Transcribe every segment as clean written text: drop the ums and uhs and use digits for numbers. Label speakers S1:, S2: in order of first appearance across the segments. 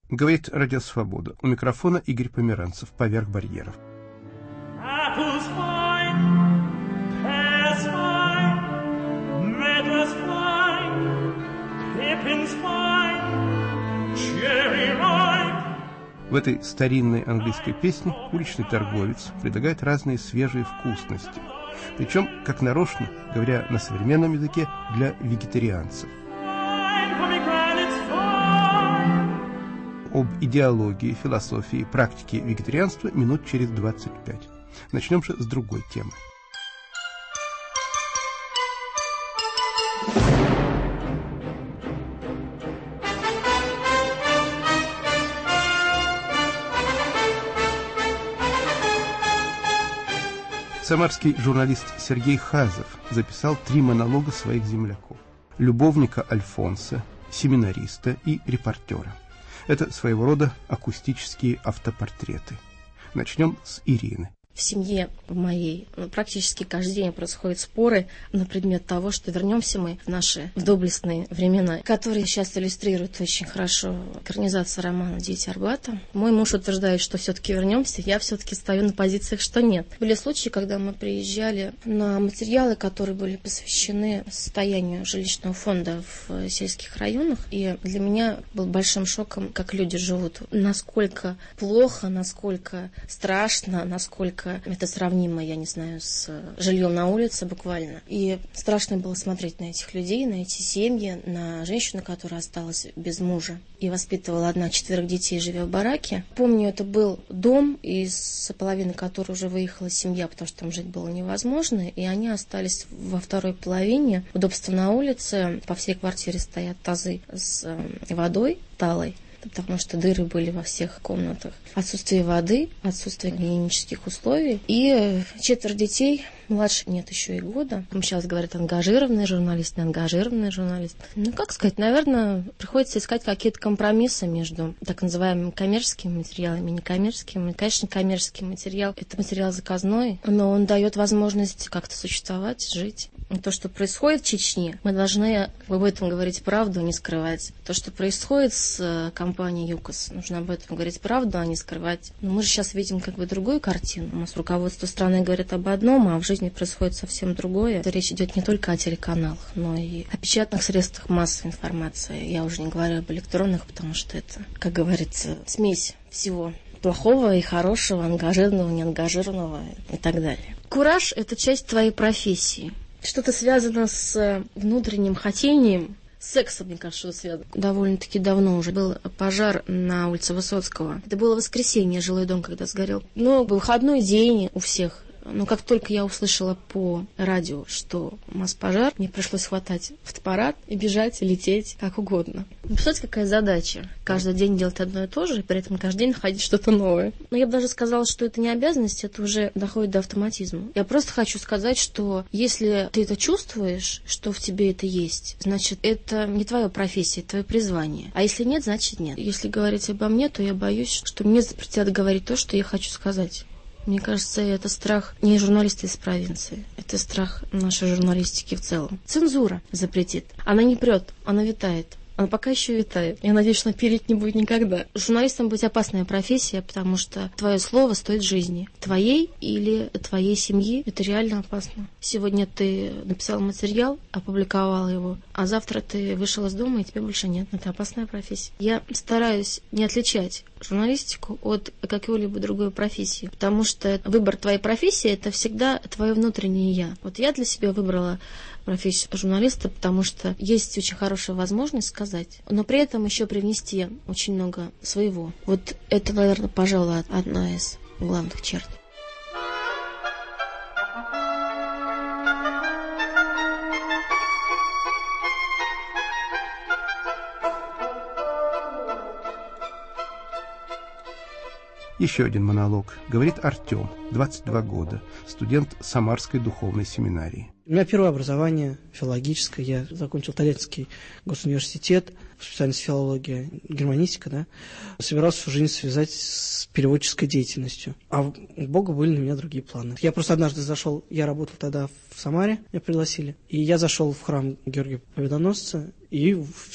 S1: Говорит Радио Свобода. У микрофона Игорь Померанцев. Поверх барьеров. В этой старинной английской песне уличный торговец предлагает разные свежие вкусности. Причем, как нарочно, говоря на современном языке, для вегетарианцев. Об идеологии, философии, практике вегетарианства минут через 25. Начнем же с другой темы. Самарский журналист Сергей Хазов записал 3 монолога своих земляков: любовника Альфонса, семинариста и репортера. Это своего рода акустические автопортреты. Начнем с Ирины.
S2: В семье моей практически каждый день происходят споры на предмет того, что вернемся мы в доблестные времена, которые сейчас иллюстрируют очень хорошо экранизация романа «Дети Арбата». Мой муж утверждает, что все-таки вернемся, я все-таки стою на позициях, что нет. Были случаи, когда мы приезжали на материалы, которые были посвящены состоянию жилищного фонда в сельских районах, и для меня был большим шоком, как люди живут. Насколько плохо, насколько страшно, насколько это сравнимо, я не знаю, с жильем на улице буквально. И страшно было смотреть на этих людей, на эти семьи, на женщину, которая осталась без мужа и воспитывала 4 детей, живя в бараке. Помню, это был дом, из половины которого уже выехала семья, потому что там жить было невозможно, и они остались во второй половине. Удобство на улице, по всей квартире стоят тазы с водой талой, потому что дыры были во всех комнатах. Отсутствие воды, отсутствие гигиенических условий. И 4 детей, младше нет еще и года. Сейчас говорят ангажированный журналист, неангажированный журналист. Как сказать, наверное, приходится искать какие-то компромиссы между так называемыми коммерческими материалами и некоммерческими. Конечно, коммерческий материал – это материал заказной, но он дает возможность как-то существовать, жить. И то, что происходит в Чечне, мы должны об этом говорить правду, не скрывать. То, что происходит с компанией ЮКОС, нужно об этом говорить правду, а не скрывать. Но мы же сейчас видим другую картину. У нас руководство страны говорит об одном, а в жизни происходит совсем другое. Речь идет не только о телеканалах, но и о печатных средствах массовой информации. Я уже не говорю об электронных, потому что это, как говорится, смесь всего плохого и хорошего, ангажированного, неангажированного и так далее. Кураж – это часть твоей профессии. Что-то связано с внутренним хотением, с сексом, мне кажется, что связано. Довольно-таки давно уже был пожар на улице Высоцкого. Это было воскресенье, жилой дом, когда сгорел. Выходной день у всех. Но как только я услышала по радио, что масс-пожар, мне пришлось хватать фотоаппарат и бежать, и лететь, как угодно. Представляете, какая задача? Каждый день делать одно и то же, и при этом каждый день находить что-то новое. Но я бы даже сказала, что это не обязанность, это уже доходит до автоматизма. Я просто хочу сказать, что если ты это чувствуешь, что в тебе это есть, значит, это не твоя профессия, это твое призвание. А если нет, значит нет. Если говорить обо мне, то я боюсь, что мне запретят говорить то, что я хочу сказать. Мне кажется, это страх не журналиста из провинции. Это страх нашей журналистики в целом. Цензура запретит. Она не прет, она витает. Она пока еще витает. Я надеюсь, что она переть не будет никогда. Журналистом быть опасная профессия, потому что твое слово стоит жизни. Твоей или твоей семьи. Это реально опасно. Сегодня ты написал материал, опубликовал его, а завтра ты вышел из дома, и тебя больше нет. Это опасная профессия. Я стараюсь не отличать журналистику от какой-либо другой профессии, потому что выбор твоей профессии – это всегда твое внутреннее «я». Вот я для себя выбрала профессию журналиста, потому что есть очень хорошая возможность сказать, но при этом еще привнести очень много своего. Вот это, наверное, пожалуй, одна из главных черт.
S1: Еще один монолог. Говорит Артем, 22 года, студент Самарской духовной семинарии.
S3: У меня первое образование филологическое. Я закончил Тольяттинский госуниверситет, специальность филология, германистика, да. Собирался всю жизнь связать с переводческой деятельностью. А у Бога были на меня другие планы. Я просто однажды зашел, я работал тогда в Самаре, меня пригласили, и я зашел в храм Георгия Победоносца, и все.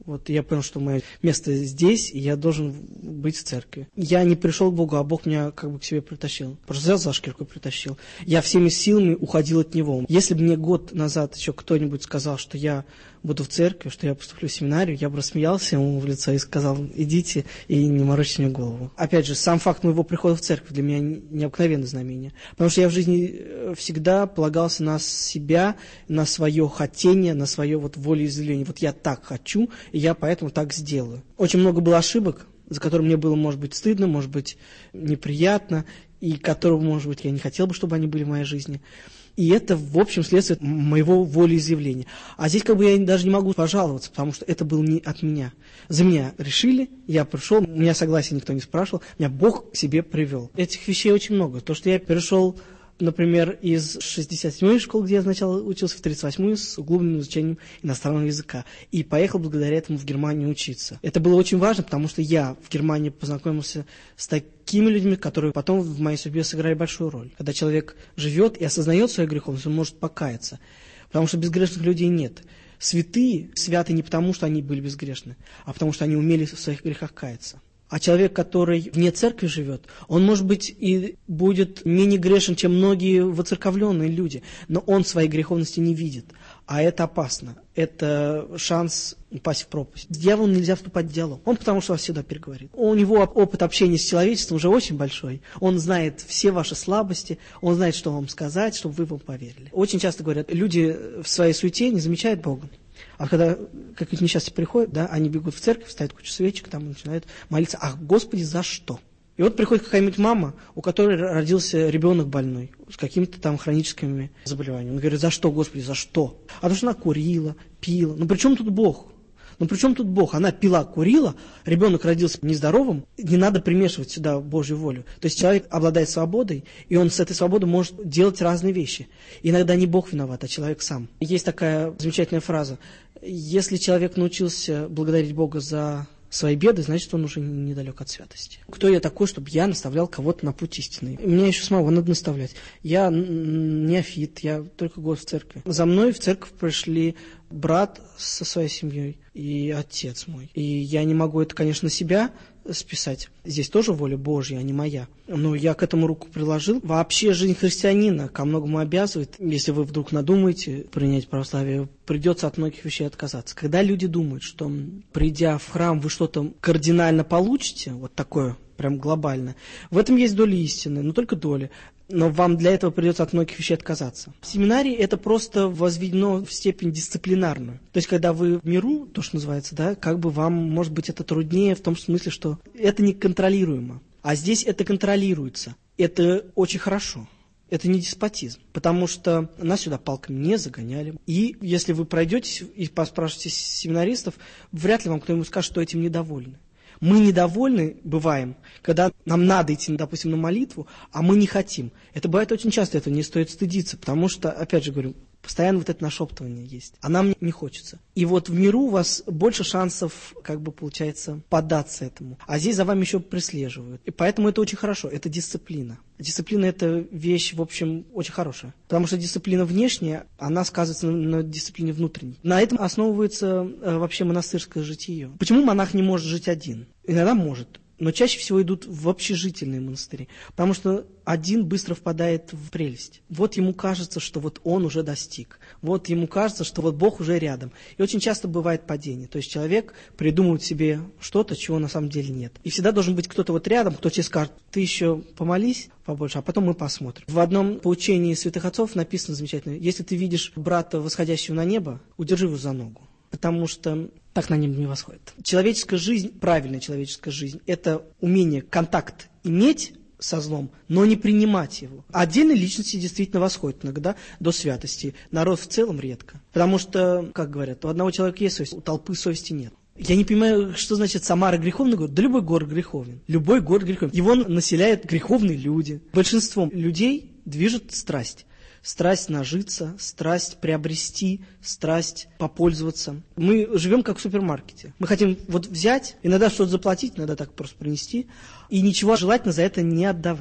S3: Вот я понял, что мое место здесь, и я должен быть в церкви. Я не пришел к Богу, а Бог меня как бы к себе притащил. Просто взял за шкирку и притащил. Я всеми силами уходил от Него. Если бы мне год назад еще кто-нибудь сказал, что я буду в церкви, что я поступлю в семинарию, я бы рассмеялся ему в лицо и сказал: идите и не морочьте мне голову. Опять же, сам факт моего прихода в церковь для меня необыкновенное знамение. Потому что я в жизни всегда полагался на себя, на свое хотение, на свое вот волеизъявление. Вот я так хочу, и я поэтому так сделаю. Очень много было ошибок, за которые мне было, может быть, стыдно, может быть, неприятно, и которые, может быть, я не хотел бы, чтобы они были в моей жизни. И это, в общем, следствие моего волеизъявления. А здесь как бы я даже не могу пожаловаться, потому что это было не от меня. За меня решили, я пришел, у меня согласия никто не спрашивал, меня Бог к себе привел. Этих вещей очень много. То, что я перешел, например, из 67-й школы, где я сначала учился, в 38-ю с углубленным изучением иностранного языка. И поехал благодаря этому в Германию учиться. Это было очень важно, потому что я в Германии познакомился с такими людьми, которые потом в моей судьбе сыграли большую роль. Когда человек живет и осознает свою греховность, он может покаяться. Потому что безгрешных людей нет. Святые святы не потому, что они были безгрешны, а потому что они умели в своих грехах каяться. А человек, который вне церкви живет, он, может быть, и будет менее грешен, чем многие воцерковленные люди, но он своей греховности не видит. А это опасно. Это шанс упасть в пропасть. С дьяволом нельзя вступать в диалог. Он потому что вас всегда переговорит. У него опыт общения с человечеством уже очень большой. Он знает все ваши слабости, он знает, что вам сказать, чтобы вы ему поверили. Очень часто говорят, люди в своей суете не замечают Бога. А когда какие-то несчастья приходят, да, они бегут в церковь, ставят кучу свечек, там начинают молиться: ах, Господи, за что? И вот приходит какая-нибудь мама, у которой родился ребенок больной, с какими-то там хроническими заболеваниями. Он говорит: за что, Господи, за что? А потому что она курила, пила. Ну при чем тут Бог? Ну при чем тут Бог? Она пила, курила, ребенок родился нездоровым, не надо примешивать сюда Божью волю. То есть человек обладает свободой, и он с этой свободой может делать разные вещи. Иногда не Бог виноват, а человек сам. Есть такая замечательная фраза: если человек научился благодарить Бога за свои беды, значит, он уже недалек от святости. Кто я такой, чтобы я наставлял кого-то на путь истинный? Меня еще самого надо наставлять. Я неофит, я только год в церкви. За мной в церковь пришли брат со своей семьей и отец мой. И я не могу это, конечно, на себя списать. Здесь тоже воля Божья, а не моя. Но я к этому руку приложил. Вообще жизнь христианина ко многому обязывает. Если вы вдруг надумаете принять православие, придется от многих вещей отказаться. Когда люди думают, что придя в храм вы что-то кардинально получите, вот такое прям глобально, в этом есть доля истины, но только доля. Но вам для этого придется от многих вещей отказаться. В семинарии это просто возведено в степень дисциплинарную. То есть, когда вы в миру, то, что называется, да, как бы вам, может быть, это труднее в том смысле, что это неконтролируемо. А здесь это контролируется. Это очень хорошо. Это не деспотизм, потому что нас сюда палками не загоняли. И если вы пройдете и поспрашиваете семинаристов, вряд ли вам кто-нибудь скажет, что этим недовольны. Мы недовольны бываем, когда нам надо идти, допустим, на молитву, а мы не хотим. Это бывает очень часто, этого не стоит стыдиться, потому что, опять же говорю, постоянно вот это нашептывание есть, а нам не хочется. И вот в миру у вас больше шансов, как бы, получается, поддаться этому. А здесь за вами еще прислеживают. И поэтому это очень хорошо, это дисциплина. Дисциплина – это вещь, в общем, очень хорошая. Потому что дисциплина внешняя, она сказывается на дисциплине внутренней. На этом основывается вообще монастырское житие. Почему монах не может жить один? Иногда может. Но чаще всего идут в общежительные монастыри, потому что один быстро впадает в прелесть. Вот ему кажется, что вот он уже достиг. Вот ему кажется, что вот Бог уже рядом. И очень часто бывает падение. То есть человек придумывает себе что-то, чего на самом деле нет. И всегда должен быть кто-то вот рядом, кто тебе скажет: ты еще помолись побольше, а потом мы посмотрим. В одном поучении святых отцов написано замечательно: если ты видишь брата, восходящего на небо, удержи его за ногу. Потому что так на небо не восходит. Человеческая жизнь, правильная человеческая жизнь, это умение контакт иметь со злом, но не принимать его. Отдельные личности действительно восходят иногда до святости. Народ в целом редко. Потому что, как говорят, у одного человека есть совесть, у толпы совести нет. Я не понимаю, что значит Самара греховный город. Да любой город греховен. Любой город греховен. Его населяют греховные люди. Большинством людей движет страсть. Страсть нажиться, страсть приобрести, страсть попользоваться. Мы живем как в супермаркете. Мы хотим вот взять, иногда что-то заплатить, иногда так просто принести, и ничего желательно за это не отдавать.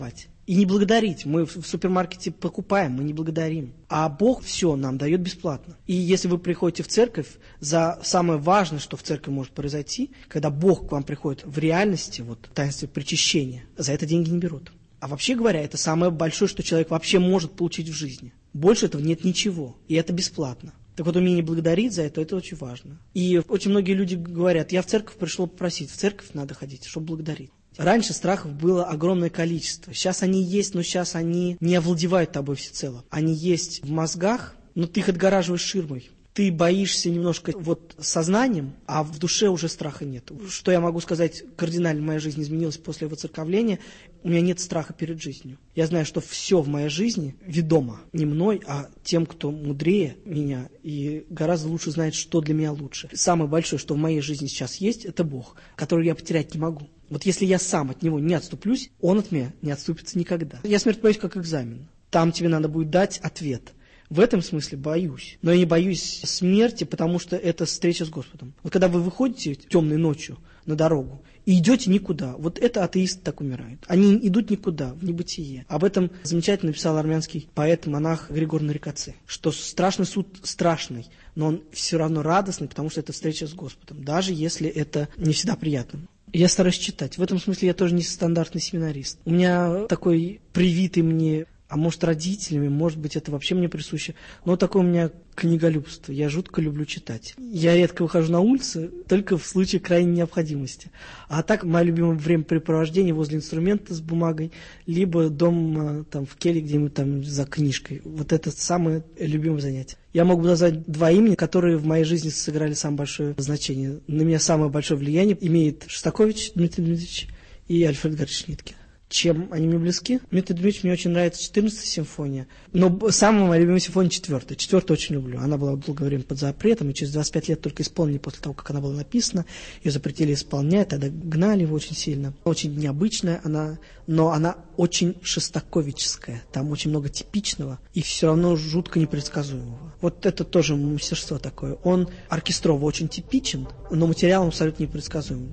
S3: И не благодарить. Мы в супермаркете покупаем, мы не благодарим. А Бог все нам дает бесплатно. И если вы приходите в церковь, за самое важное, что в церкви может произойти, когда Бог к вам приходит в реальности, вот в таинстве причащения, за это деньги не берут. А вообще говоря, это самое большое, что человек вообще может получить в жизни. Больше этого нет ничего. И это бесплатно. Так вот, умение благодарить за это очень важно. И очень многие люди говорят, я в церковь пришел попросить, в церковь надо ходить, чтобы благодарить. Раньше страхов было огромное количество. Сейчас они есть, но сейчас они не овладевают тобой всецело. Они есть в мозгах, но ты их отгораживаешь ширмой. Ты боишься немножко вот сознанием, а в душе уже страха нет. Что я могу сказать, кардинально моя жизнь изменилась после воцерковления. У меня нет страха перед жизнью. Я знаю, что все в моей жизни ведомо не мной, а тем, кто мудрее меня и гораздо лучше знает, что для меня лучше. Самое большое, что в моей жизни сейчас есть, это Бог, который я потерять не могу. Вот если я сам от Него не отступлюсь, Он от меня не отступится никогда. Я смерть боюсь как экзамен. Там тебе надо будет дать ответ. В этом смысле боюсь. Но я не боюсь смерти, потому что это встреча с Господом. Вот когда вы выходите темной ночью на дорогу и идете никуда, вот это атеисты так умирают. Они идут никуда, в небытие. Об этом замечательно написал армянский поэт-монах Григор Нарикоци, что страшный суд страшный, но он все равно радостный, потому что это встреча с Господом, даже если это не всегда приятно. Я стараюсь читать. В этом смысле я тоже не стандартный семинарист. У меня такой привитый мне, а может родителями, может быть это вообще мне присуще, но такое у меня книголюбство. Я жутко люблю читать. Я редко выхожу на улицу, только в случае крайней необходимости. А так, мое любимое времяпрепровождение возле инструмента с бумагой, либо дома там, в келье где-нибудь там за книжкой. Вот это самое любимое занятие. Я могу назвать два имени, которые в моей жизни сыграли самое большое значение. На меня самое большое влияние имеет Шостакович Дмитрий Дмитриевич и Альфред Георгиевич Ницке. Чем они мне близки? Дмитрий Дмитриевич, мне очень нравится 14-я симфония, но самая моя любимая симфония 4-я. 4-ю очень люблю. Она была долгое время под запретом, и через 25 лет только исполнили после того, как она была написана. Ее запретили исполнять, тогда гнали его очень сильно. Очень необычная она, но она очень шостаковическая. Там очень много типичного и все равно жутко непредсказуемого. Вот это тоже мастерство такое. Он оркестрово очень типичен, но материалом абсолютно непредсказуемый.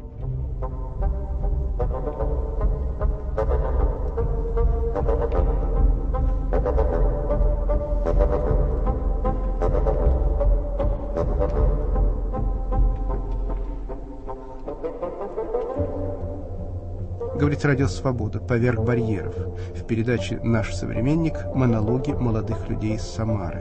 S1: Говорит Радио Свобода «Поверх барьеров». В передаче «Наш современник» монологи молодых людей из Самары.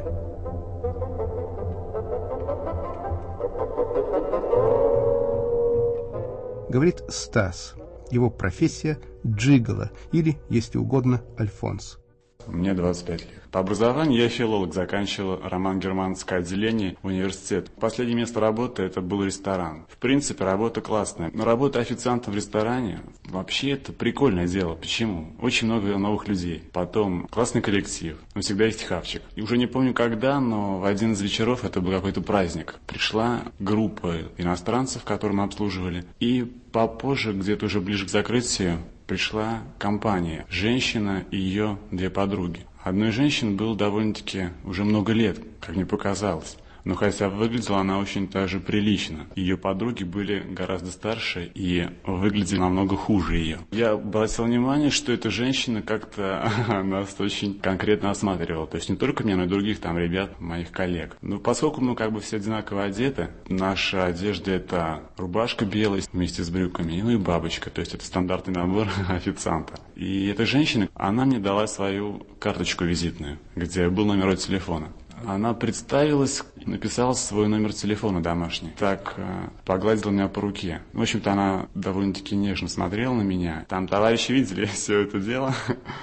S1: Говорит Стас. Его профессия – джигolo, или, если угодно, Альфонс.
S4: Мне 25 лет. По образованию я филолог, заканчивал роман-германское отделение университета. Последнее место работы это был ресторан. В принципе, работа классная. Но работа официантом в ресторане вообще это прикольное дело. Почему? Очень много новых людей. Потом классный коллектив. Но всегда есть хавчик. И уже не помню когда, но в один из вечеров, это был какой-то праздник, пришла группа иностранцев, которые мы обслуживали. И попозже, где-то уже ближе к закрытию, пришла компания, женщина и ее две подруги. Одной женщине было довольно-таки уже много лет, как мне показалось. Но хотя выглядела она очень даже прилично. Ее подруги были гораздо старше и выглядели намного хуже ее. Я обратил внимание, что эта женщина как-то нас очень конкретно осматривала. То есть не только меня, но и других там ребят, моих коллег. Но поскольку мы как бы все одинаково одеты, наша одежда это рубашка белая вместе с брюками, ну и бабочка. То есть это стандартный набор официанта. И эта женщина, она мне дала свою карточку визитную, где был номер телефона. Она представилась, написала свой номер телефона домашний. Так погладила меня по руке. В общем-то, она довольно-таки нежно смотрела на меня. Там товарищи видели все это дело.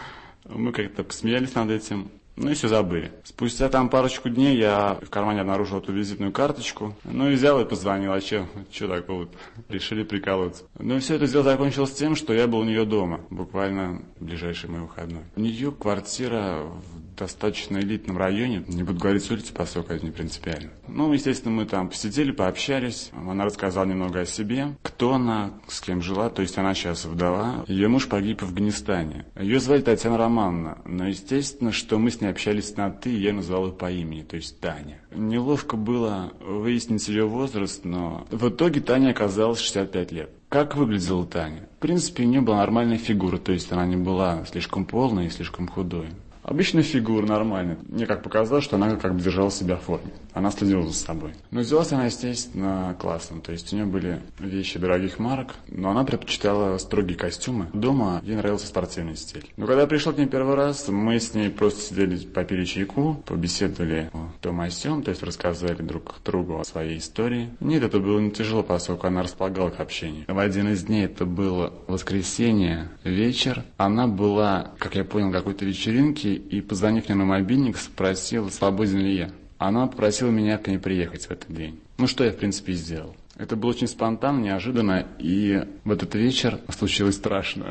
S4: Мы как-то посмеялись над этим. Ну и все забыли. Спустя там парочку дней я в кармане обнаружил эту визитную карточку. Ну и взял и позвонил. А что такое вот? Решили приколоться. Ну и все это дело закончилось тем, что я был у нее дома. Буквально в ближайший мой выходной. У нее квартира в достаточно элитном районе. Не буду говорить улицу, поскольку это не принципиально. Ну, естественно, мы там посидели, пообщались. Она рассказала немного о себе. Кто она, с кем жила. То есть она сейчас вдова. Ее муж погиб в Афганистане. Ее звали Татьяна Романовна. Но, естественно, что мы с ней общались на «ты», и я назвал ее по имени, то есть Таня. Неловко было выяснить ее возраст, но в итоге Таня оказалась 65 лет. Как выглядела Таня? В принципе, у нее была нормальная фигура, то есть она не была слишком полной и слишком худой. Обычная фигура, нормальная. Мне как показалось, что она как бы держала себя в форме. Она следила за собой. Но взялась она, естественно, классно. То есть у нее были вещи дорогих марок, но она предпочитала строгие костюмы. Дома ей нравился спортивный стиль. Но когда я пришел к ней первый раз, мы с ней просто сидели, попили чайку, побеседовали о том о сём, то есть рассказали друг другу о своей истории. Нет, это было не тяжело, поскольку она располагала к общению. В один из дней, это было воскресенье, вечер, она была, как я понял, какой-то вечеринке, и, позвонив мне на мобильник, спросила, свободен ли я. Она попросила меня к ней приехать в этот день. Ну, что я, в принципе, и сделал. Это было очень спонтанно, неожиданно, и в этот вечер случилось страшно.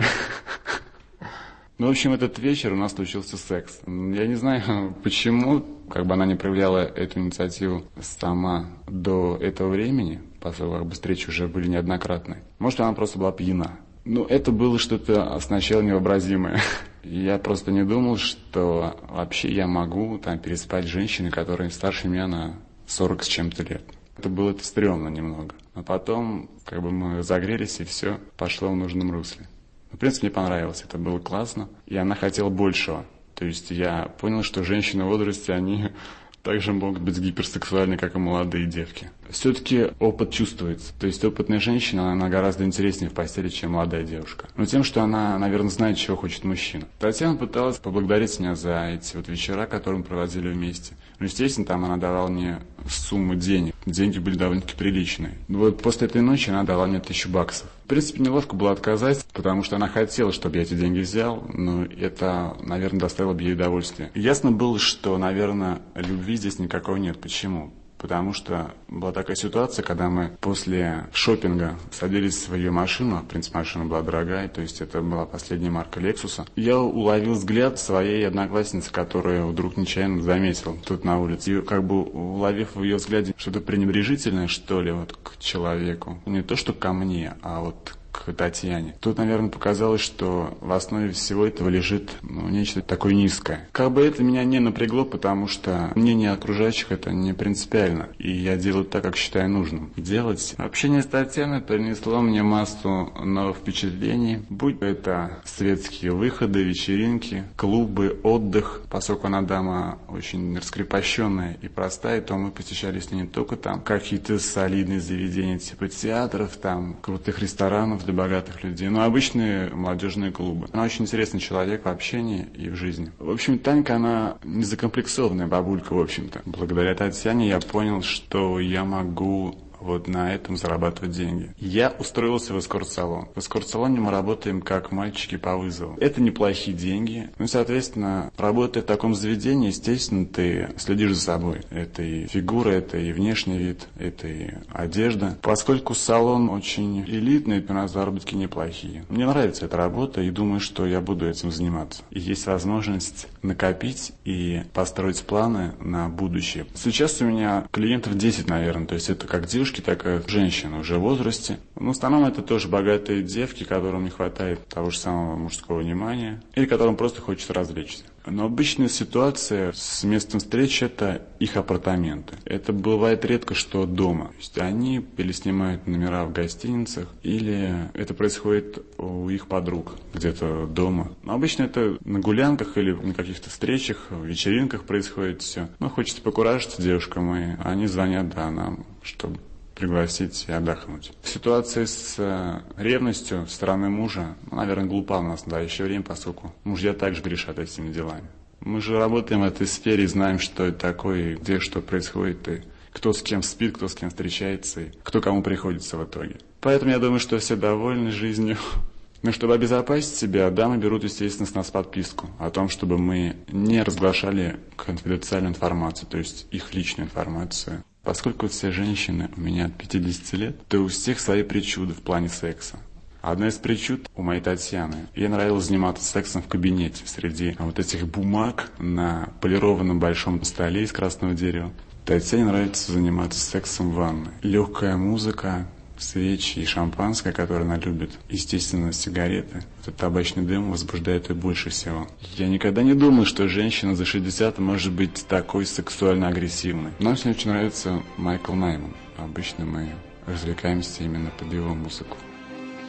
S4: Ну, в общем, этот вечер у нас случился секс. Я не знаю, почему, как бы она не проявляла эту инициативу сама до этого времени, поскольку встречи уже были неоднократные. Может, она просто была пьяна. Ну, это было что-то сначала невообразимое. Я просто не думал, что вообще я могу там переспать с женщиной, которая старше меня на 40 с чем-то лет. Это было стрёмно немного. Но потом, как бы мы загрелись, и все пошло в нужном русле. В принципе, мне понравилось, это было классно. И она хотела большего. То есть я понял, что женщины в возрасте, они также могут быть гиперсексуальны, как и молодые девки. Все-таки опыт чувствуется. То есть опытная женщина, она гораздо интереснее в постели, чем молодая девушка. Но тем, что она, наверное, знает, чего хочет мужчина. Татьяна пыталась поблагодарить меня за эти вот вечера, которые мы проводили вместе. Ну, естественно, там она давала мне сумму денег. Деньги были довольно-таки приличные. Вот после этой ночи она дала мне $1000. В принципе, неловко было отказать, потому что она хотела, чтобы я эти деньги взял, но это, наверное, доставило бы ей удовольствие. Ясно было, что, наверное, любви здесь никакой нет. Почему? Потому что была такая ситуация, когда мы после шопинга садились в ее машину, в принципе, машина была дорогая, то есть это была последняя марка Лексуса. Я уловил взгляд своей одноклассницы, которую вдруг нечаянно заметил тут на улице. И как бы уловив в ее взгляде что-то пренебрежительное, что ли, вот к человеку. Не то, что ко мне, а вот к Татьяне. Тут, наверное, показалось, что в основе всего этого лежит нечто такое низкое. Как бы это меня не напрягло, потому что мнение окружающих это не принципиально. И я делаю так, как считаю нужным делать. Общение с Татьяной принесло мне массу новых впечатлений. Будь это светские выходы, вечеринки, клубы, отдых. Поскольку она дама очень раскрепощенная и простая, то мы посещали с ней не только там какие-то солидные заведения типа театров, там крутых ресторанов для богатых людей, но обычные молодежные клубы. Она очень интересный человек в общении и в жизни. В общем, Танька, она не закомплексованная бабулька, в общем-то. Благодаря Татьяне я понял, что я могу вот на этом зарабатывать деньги. Я устроился в эскорт-салон. В эскорт-салоне мы работаем как мальчики по вызову. Это неплохие деньги. Ну, соответственно, работая в таком заведении, естественно, ты следишь за собой. Это и фигура, это и внешний вид, это и одежда. Поскольку салон очень элитный, у нас заработки неплохие. Мне нравится эта работа и думаю, что я буду этим заниматься. И есть возможность накопить и построить планы на будущее. Сейчас у меня клиентов 10, наверное. То есть это как девушки, так и женщины уже в возрасте. Но в основном это тоже богатые девки, которым не хватает того же самого мужского внимания или которым просто хочется развлечься. Но обычная ситуация с местом встречи – это их апартаменты. Это бывает редко, что дома. То есть они или снимают номера в гостиницах, или это происходит у их подруг где-то дома. Но обычно это на гулянках или на каких-то встречах, вечеринках происходит все. Но хочется покуражиться девушкам, и они звонят нам, чтобы пригласить и отдохнуть. Ситуация с ревностью со стороны мужа, наверное, глупа у нас в настоящее время, поскольку мужья также грешат этими делами. Мы же работаем в этой сфере и знаем, что это такое, где что происходит, и кто с кем спит, кто с кем встречается, и кто кому приходится в итоге. Поэтому я думаю, что все довольны жизнью. Но чтобы обезопасить себя, дамы берут, естественно, с нас подписку о том, чтобы мы не разглашали конфиденциальную информацию, то есть их личную информацию. Поскольку все женщины у меня от 50 лет, то у всех свои причуды в плане секса. Одна из причуд у моей Татьяны. Ей нравилось заниматься сексом в кабинете, среди вот этих бумаг на полированном большом столе из красного дерева. Татьяне нравится заниматься сексом в ванной. Легкая музыка, свечи и шампанское, которое она любит. Естественно, сигареты. Этот табачный дым возбуждает ее больше всего. Я никогда не думал, что женщина за 60 может быть такой сексуально агрессивной. Нам всем очень нравится Майкл Найман. Обычно мы развлекаемся именно под его музыку.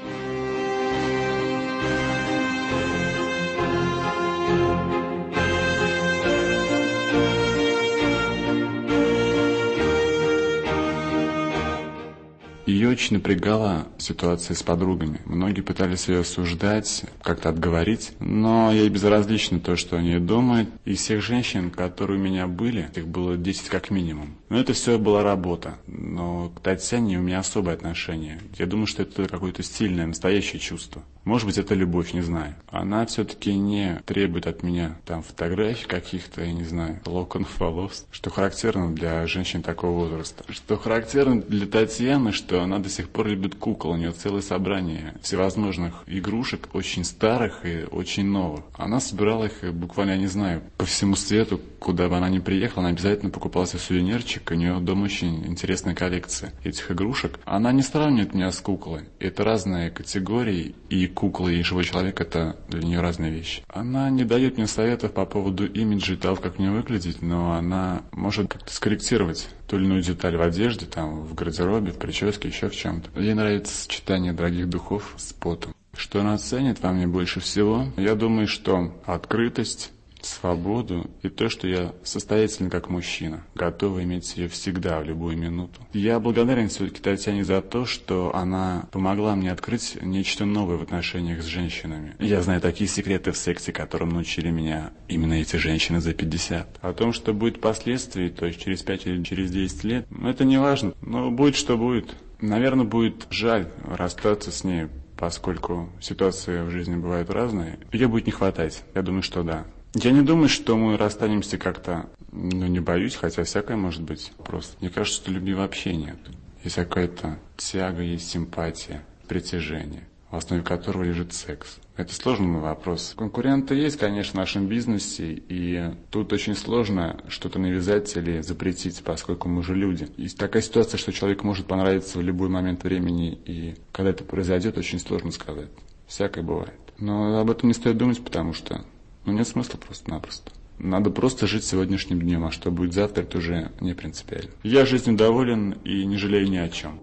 S4: очень напрягала ситуация с подругами. Многие пытались ее осуждать, как-то отговорить, но ей безразлично то, что они думают. Из всех женщин, которые у меня были, их было 10 как минимум. Но это все была работа. Но к Татьяне у меня особое отношение. Я думаю, что это какое-то сильное, настоящее чувство. Может быть, это любовь, не знаю. Она все-таки не требует от меня там фотографий каких-то, я не знаю, локонов волос, что характерно для женщин такого возраста. Что характерно для Татьяны, что она до сих пор любит кукол. У нее целое собрание всевозможных игрушек, очень старых и очень новых. Она собирала их буквально, я не знаю, по всему свету, куда бы она ни приехала, она обязательно покупала себе сувенирчик. У нее дома очень интересная коллекция этих игрушек. Она не сравнивает меня с куклой. Это разные категории, и кукла, и живой человек — это для нее разные вещи. Она не дает мне советов по поводу имиджа и того, как мне выглядеть, но она может как-то скорректировать ту или иную деталь в одежде, там, в гардеробе, в прическе, еще в чем-то. Ей нравится сочетание дорогих духов с потом. Что она ценит во мне больше всего? Я думаю, что открытость, свободу и то, что я состоятельный как мужчина, готовый иметь ее всегда, в любую минуту. Я благодарен все-таки Татьяне за то, что она помогла мне открыть нечто новое в отношениях с женщинами. Я знаю такие секреты в сексе, которым научили меня именно эти женщины за 50. О том, что будет впоследствии, то есть через 5 или через 10 лет, это не важно, но будет что будет. Наверное, будет жаль расстаться с ней, поскольку ситуации в жизни бывают разные. Ее будет не хватать, я думаю, что да. Я не думаю, что мы расстанемся как-то, не боюсь, хотя всякое может быть. Просто мне кажется, что любви вообще нет. Есть какая-то тяга, есть симпатия, притяжение, в основе которого лежит секс. Это сложный вопрос. Конкуренты есть, конечно, в нашем бизнесе, и тут очень сложно что-то навязать или запретить, поскольку мы же люди. Есть такая ситуация, что человек может понравиться в любой момент времени, и когда это произойдет, очень сложно сказать. Всякое бывает. Но об этом не стоит думать, потому что нет смысла просто-напросто. Надо просто жить сегодняшним днем, а что будет завтра, это уже не принципиально. Я жизнью доволен и не жалею ни о чем.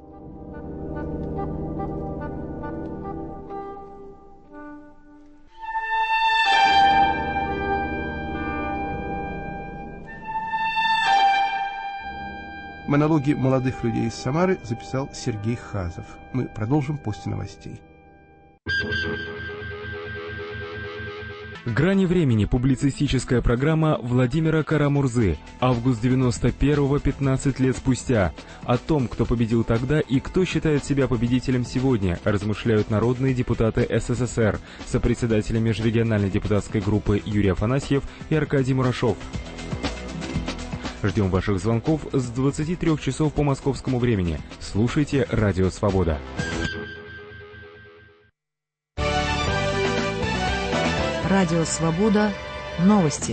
S1: Монологи молодых людей из Самары записал Сергей Хазов. Мы продолжим после новостей.
S5: «Грани времени» — публицистическая программа Владимира Карамурзы. Август 91-го, 15 лет спустя. О том, кто победил тогда и кто считает себя победителем сегодня, размышляют народные депутаты СССР, сопредседатели межрегиональной депутатской группы Юрий Афанасьев и Аркадий Мурашов. Ждем ваших звонков с 23 часов по московскому времени. Слушайте «Радио Свобода».
S6: Радио «Свобода». Новости.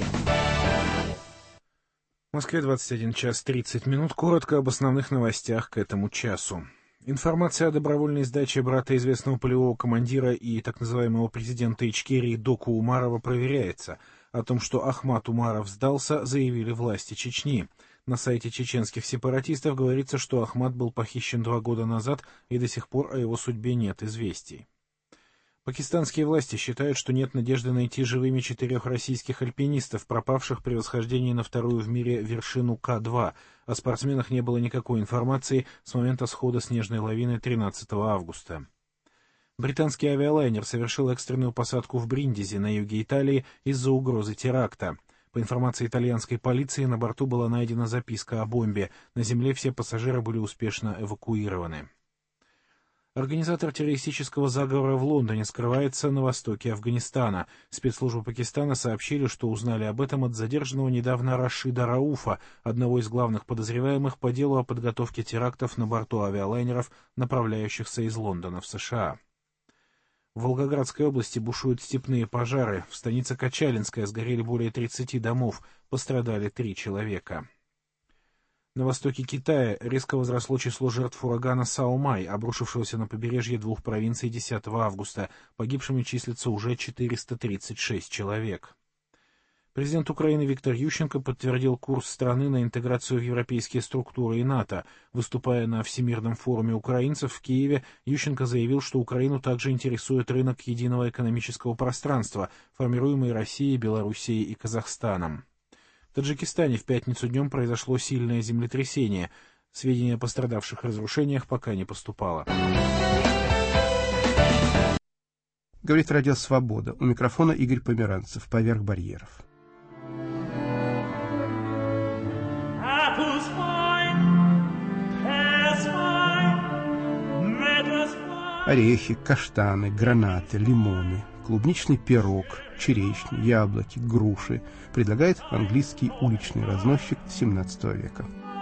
S7: В Москве 21 час 30 минут. Коротко об основных новостях к этому часу. Информация о добровольной сдаче брата известного полевого командира и так называемого президента Ичкерии Доку Умарова проверяется. О том, что Ахмат Умаров сдался, заявили власти Чечни. На сайте чеченских сепаратистов говорится, что Ахмат был похищен 2 года назад, и до сих пор о его судьбе нет известий. Пакистанские власти считают, что нет надежды найти живыми 4 российских альпинистов, пропавших при восхождении на вторую в мире вершину К2. О спортсменах не было никакой информации с момента схода снежной лавины 13 августа. Британский авиалайнер совершил экстренную посадку в Бриндизи на юге Италии из-за угрозы теракта. По информации итальянской полиции, на борту была найдена записка о бомбе. На земле все пассажиры были успешно эвакуированы. Организатор террористического заговора в Лондоне скрывается на востоке Афганистана. Спецслужбы Пакистана сообщили, что узнали об этом от задержанного недавно Рашида Рауфа, одного из главных подозреваемых по делу о подготовке терактов на борту авиалайнеров, направляющихся из Лондона в США. В Волгоградской области бушуют степные пожары. В станице Качалинская сгорели более 30 домов, пострадали 3 человека. На востоке Китая резко возросло число жертв урагана Саомай, обрушившегося на побережье 2 провинций 10 августа. Погибшими числится уже 436 человек. Президент Украины Виктор Ющенко подтвердил курс страны на интеграцию в европейские структуры и НАТО. Выступая на Всемирном форуме украинцев в Киеве, Ющенко заявил, что Украину также интересует рынок единого экономического пространства, формируемый Россией, Белоруссией и Казахстаном. В Таджикистане в пятницу днем произошло сильное землетрясение. Сведения о пострадавших разрушениях пока не поступало.
S1: Говорит Радио Свобода. У микрофона Игорь Померанцев. Поверх барьеров. Орехи, каштаны, гранаты, лимоны, клубничный пирог, черешни, яблоки, груши предлагает английский уличный разносчик XVII века.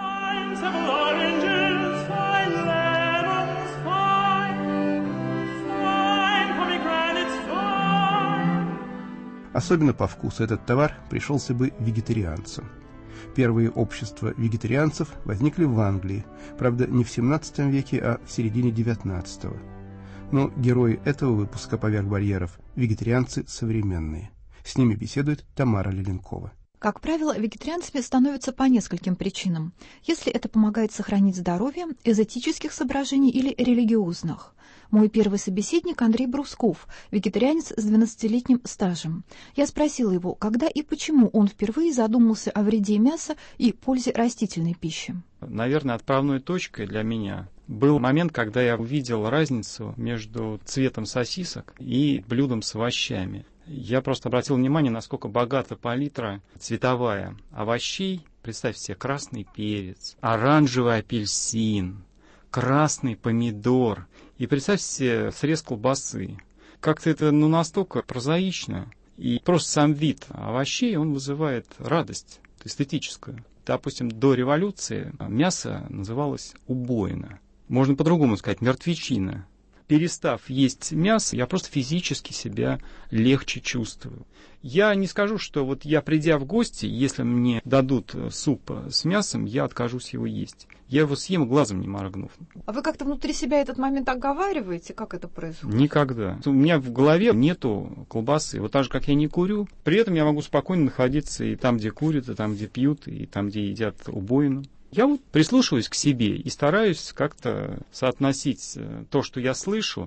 S1: Особенно по вкусу этот товар пришелся бы вегетарианцам. Первые общества вегетарианцев возникли в Англии, правда, не в XVII веке, а в середине XIX. Но герои этого выпуска «Поверх барьеров» – вегетарианцы современные. С ними беседует Тамара Леленкова.
S8: Как правило, вегетарианцами становятся по нескольким причинам. Если это помогает сохранить здоровье, из этических соображений или религиозных. Мой первый собеседник Андрей Брусков, вегетарианец с 12-летним стажем. Я спросила его, когда и почему он впервые задумался о вреде мяса и пользе растительной пищи.
S9: Наверное, отправной точкой для меня был момент, когда я увидел разницу между цветом сосисок и блюдом с овощами. Я просто обратил внимание, насколько богата палитра цветовая овощей. Представьте себе, красный перец, оранжевый апельсин, красный помидор. И представьте себе срез колбасы. Как-то это настолько прозаично. И просто сам вид овощей, он вызывает радость эстетическую. Допустим, до революции мясо называлось убоина. Можно по-другому сказать, мертвечина. Перестав есть мясо, я просто физически себя легче чувствую. Я не скажу, что вот я, придя в гости, если мне дадут суп с мясом, я откажусь его есть. Я его съем, глазом не моргнув.
S8: А вы как-то внутри себя этот момент оговариваете? Как это происходит?
S9: Никогда. У меня в голове нету колбасы. Вот так же, как я не курю. При этом я могу спокойно находиться и там, где курят, и там, где пьют, и там, где едят убоину. Я вот прислушиваюсь к себе и стараюсь как-то соотносить то, что я слышу,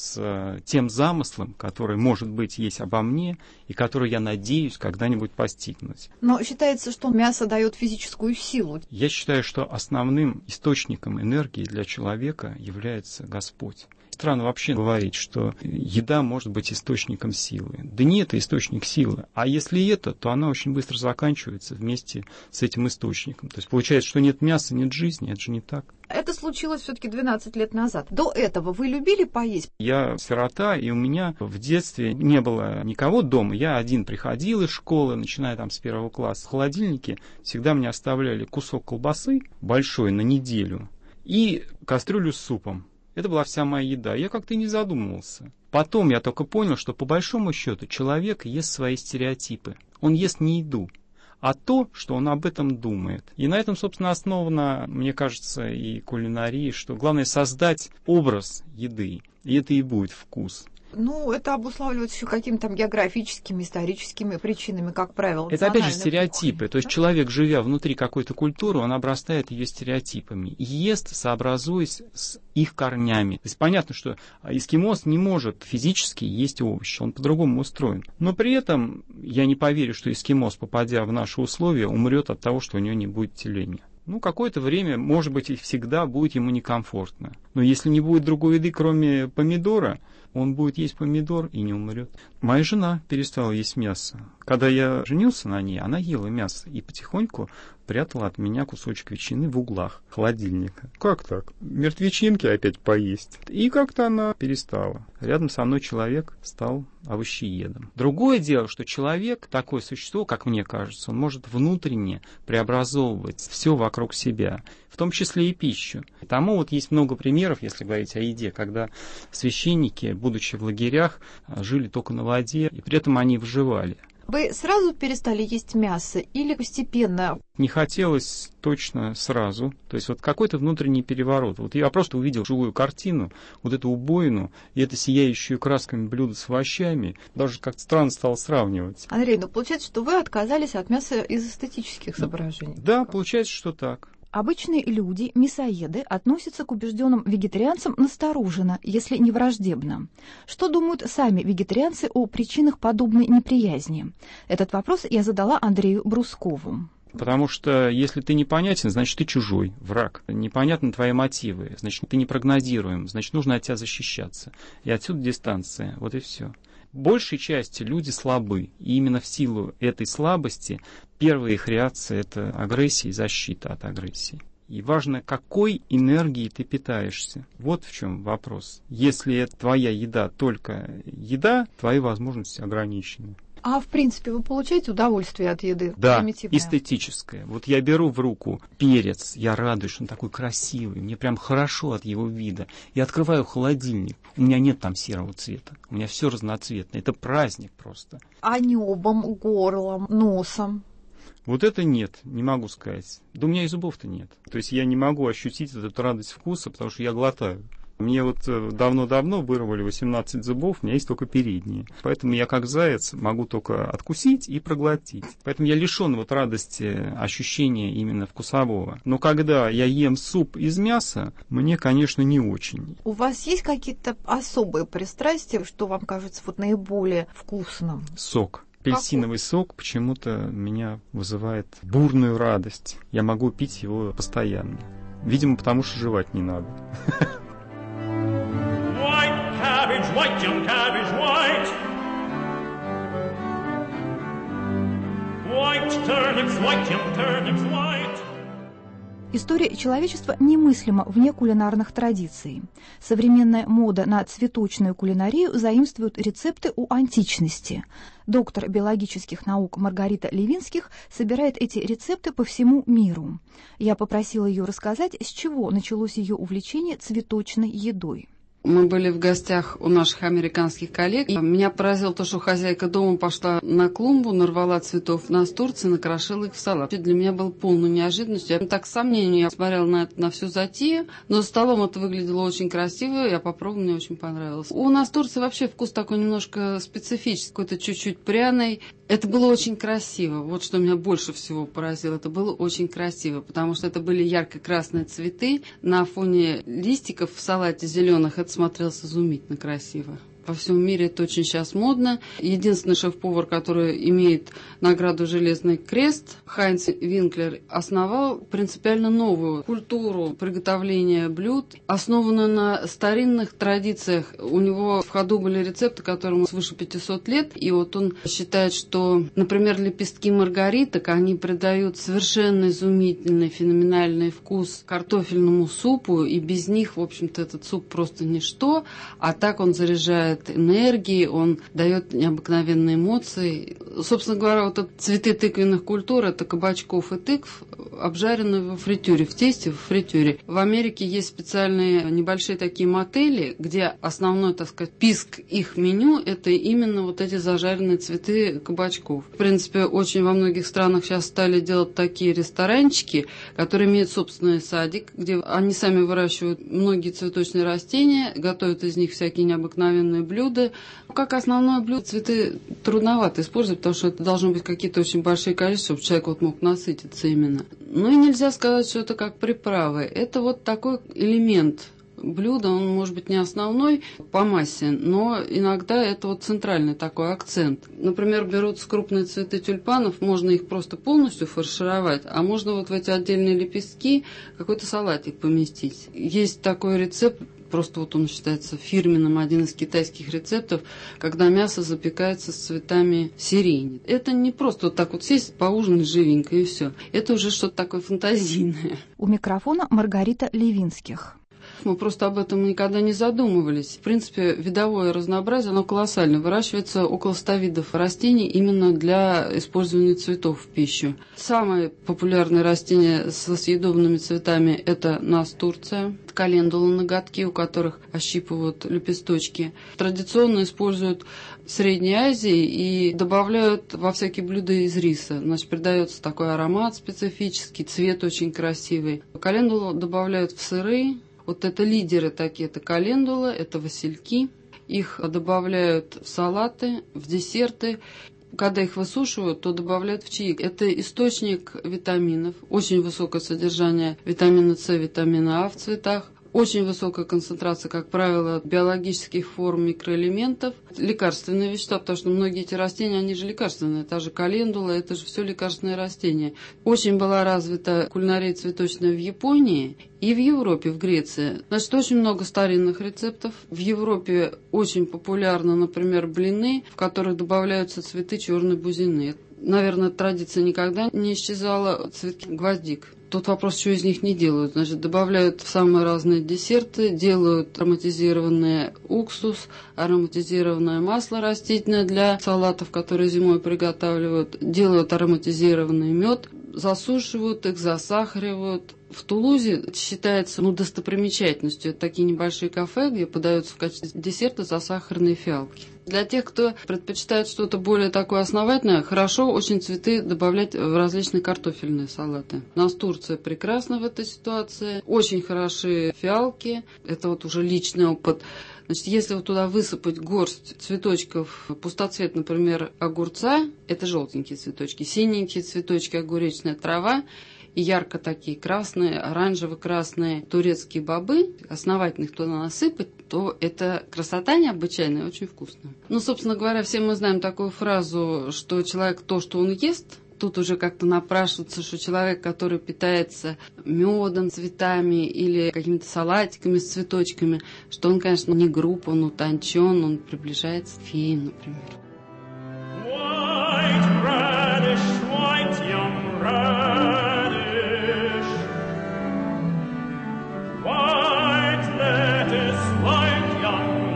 S9: с тем замыслом, который, может быть, есть обо мне, и который я надеюсь когда-нибудь постигнуть.
S8: Но считается, что мясо дает физическую силу.
S9: Я считаю, что основным источником энергии для человека является Господь. Странно вообще говорить, что еда может быть источником силы. Да не это источник силы. А если это, то она очень быстро заканчивается вместе с этим источником. То есть получается, что нет мяса, нет жизни. Это же не так.
S8: Это случилось все-таки 12 лет назад. До этого вы любили поесть?
S9: Я сирота, и у меня в детстве не было никого дома. Я один приходил из школы, начиная там с 1 класса. В холодильнике всегда мне оставляли кусок колбасы большой на неделю и кастрюлю с супом. Это была вся моя еда. Я как-то и не задумывался. Потом я только понял, что по большому счету человек ест свои стереотипы. Он ест не еду, а то, что он об этом думает. И на этом, собственно, основана, мне кажется, и кулинария, что главное создать образ еды, и это и будет вкус.
S8: Ну, это обуславливается еще какими-то там географическими, историческими причинами, как правило.
S9: Это опять же стереотипы. То есть человек, живя внутри какой-то культуры, он обрастает ее стереотипами. И ест, сообразуясь с их корнями. То есть понятно, что эскимос не может физически есть овощи, он по-другому устроен. Но при этом я не поверю, что эскимос, попадя в наши условия, умрет от того, что у него не будет теления. Какое-то время, может быть, и всегда будет ему некомфортно. Но если не будет другой еды, кроме помидора, он будет есть помидор и не умрет. Моя жена перестала есть мясо. Когда я женился на ней, она ела мясо и потихоньку прятала от меня кусочек ветчины в углах холодильника. Как так? Мертвечинки опять поесть. И как-то она перестала. Рядом со мной человек стал овощеедом. Другое дело, что человек, такое существо, как мне кажется, он может внутренне преобразовывать все вокруг себя, в том числе и пищу. Тому вот есть много примеров, если говорить о еде, когда священники, будучи в лагерях, жили только на воде, и при этом они выживали.
S8: Вы сразу перестали есть мясо или постепенно?
S9: Не хотелось точно сразу. То есть вот какой-то внутренний переворот. Вот я просто увидел живую картину, вот эту убоину, и это сияющую красками блюдо с овощами. Даже как-то странно стало сравнивать.
S8: Андрей, получается, что вы отказались от мяса из эстетических соображений?
S9: Да, получается, что так.
S8: Обычные люди, мясоеды, относятся к убежденным вегетарианцам настороженно, если не враждебно. Что думают сами вегетарианцы о причинах подобной неприязни? Этот вопрос я задала Андрею Брускову.
S9: Потому что если ты непонятен, значит, ты чужой, враг. Непонятны твои мотивы, значит, ты непрогнозируем, значит, нужно от тебя защищаться. И отсюда дистанция. Вот и все. Большей части люди слабы. И именно в силу этой слабости первая их реакция — это агрессия и защита от агрессии. И важно, какой энергией ты питаешься. Вот в чем вопрос. Если твоя еда только еда, твои возможности ограничены.
S8: А в принципе вы получаете удовольствие от еды?
S9: Да, эстетическое. Вот я беру в руку перец, я радуюсь, что он такой красивый, мне прям хорошо от его вида. Я открываю холодильник, у меня нет там серого цвета, у меня все разноцветное. Это праздник просто.
S8: А небом, горлом, носом?
S9: Вот это нет, не могу сказать. Да у меня и зубов-то нет. То есть я не могу ощутить эту радость вкуса, потому что я глотаю. Мне вот давно-давно вырвали 18 зубов, у меня есть только передние. Поэтому я, как заяц, могу только откусить и проглотить. Поэтому я лишен вот радости ощущения именно вкусового. Но когда я ем суп из мяса, мне, конечно, не очень.
S8: У вас есть какие-то особые пристрастия, что вам кажется вот наиболее вкусным?
S9: Сок. Апельсиновый сок почему-то меня вызывает бурную радость. Я могу пить его постоянно. Видимо, потому что жевать не надо.
S10: White, young cabbage, white. White turnips, white, young turnips, white.
S8: История человечества немыслима вне кулинарных традиций. Современная мода на цветочную кулинарию заимствует рецепты у античности. Доктор биологических наук Маргарита Левинских собирает эти рецепты по всему миру. Я попросила ее рассказать, с чего началось ее увлечение цветочной едой.
S11: Мы были в гостях у наших американских коллег, и меня поразило то, что хозяйка дома пошла на клумбу, нарвала цветов настурции, накрошила их в салат. Это для меня было полной неожиданностью. Я так с сомнением смотрела на всю затею, но за столом это выглядело очень красиво, я попробовала, мне очень понравилось. У настурции вообще вкус такой немножко специфический, какой-то чуть-чуть пряный. Это было очень красиво. Вот что меня больше всего поразило. Это было очень красиво, потому что это были ярко-красные цветы на фоне листиков в салате зеленых. Это смотрелось изумительно красиво. Во всем мире это очень сейчас модно. Единственный шеф-повар, который имеет награду «Железный крест», Хайнц Винклер, основал принципиально новую культуру приготовления блюд, основанную на старинных традициях. У него в ходу были рецепты, которым свыше 500 лет. И вот он считает, что, например, лепестки маргариток, они придают совершенно изумительный, феноменальный вкус картофельному супу. И без них, в общем-то, этот суп просто ничто. А так он заряжает энергии, он дает необыкновенные эмоции. Собственно говоря, вот цветы тыквенных культур — это кабачков и тыкв, обжаренные во фритюре, в тесте, в фритюре. В Америке есть специальные небольшие такие мотели, где основной, так сказать, писк их меню — это именно вот эти зажаренные цветы кабачков. В принципе, очень во многих странах сейчас стали делать такие ресторанчики, которые имеют собственный садик, где они сами выращивают многие цветочные растения, готовят из них всякие необыкновенные блюда. Как основное блюдо цветы трудновато использовать, потому что это должно быть какие-то очень большие количества, чтобы человек вот мог насытиться именно. Ну и нельзя сказать, что это как приправы. Это вот такой элемент блюда, он может быть не основной по массе, но иногда это вот центральный такой акцент. Например, берутся крупные цветы тюльпанов, можно их просто полностью фаршировать, а можно вот в эти отдельные лепестки какой-то салатик поместить. Есть такой рецепт, просто вот он считается фирменным, один из китайских рецептов, когда мясо запекается с цветами сирени. Это не просто вот так вот сесть, поужинать живенько и все. Это уже что-то такое фантазийное.
S8: У микрофона Маргарита Левинских.
S11: Мы просто об этом никогда не задумывались. В принципе, видовое разнообразие, оно колоссально. Выращивается около 100 видов растений именно для использования цветов в пищу. Самые популярные растения со съедобными цветами – это настурция, календула, ноготки, у которых ощипывают лепесточки. Традиционно используют в Средней Азии и добавляют во всякие блюда из риса. Значит, придается такой аромат специфический, цвет очень красивый. Календулу добавляют в сыры. Вот это лидеры такие, это календула, это васильки. Их добавляют в салаты, в десерты. Когда их высушивают, то добавляют в чаи. Это источник витаминов, очень высокое содержание витамина С, витамина А в цветах. Очень высокая концентрация, как правило, биологических форм микроэлементов, лекарственные вещества, потому что многие эти растения, они же лекарственные. Та же календула, это же все лекарственные растения. Очень была развита кулинария цветочная в Японии и в Европе, в Греции. Значит, очень много старинных рецептов. В Европе очень популярны, например, блины, в которых добавляются цветы черной бузины. Наверное, традиция никогда не исчезала. Цветки гвоздик. Тут вопрос, что из них не делают. Значит, добавляют в самые разные десерты, делают ароматизированный уксус, ароматизированное масло растительное для салатов, которые зимой приготавливают, делают ароматизированный мед, засушивают их, засахаривают. В Тулузе считается достопримечательностью. Это такие небольшие кафе, где подаются в качестве десерта засахаренные фиалки. Для тех, кто предпочитает что-то более такое основательное, хорошо очень цветы добавлять в различные картофельные салаты. У нас Турция прекрасна в этой ситуации. Очень хороши фиалки. Это вот уже личный опыт. Значит, если вот туда высыпать горсть цветочков, пустоцвет, например, огурца, это желтенькие цветочки, синенькие цветочки, огуречная трава, и ярко такие красные, оранжево-красные турецкие бобы, основательно их туда насыпать, то это красота необычайная, очень вкусная. Ну, собственно говоря, все мы знаем такую фразу, что человек то, что он ест. Тут уже как-то напрашивается, что человек, который питается медом, цветами или какими-то салатиками с цветочками, что он, конечно, не груб, он утончен, он приближается к фее, например.
S10: White radish, white young radish. White lettuce, white young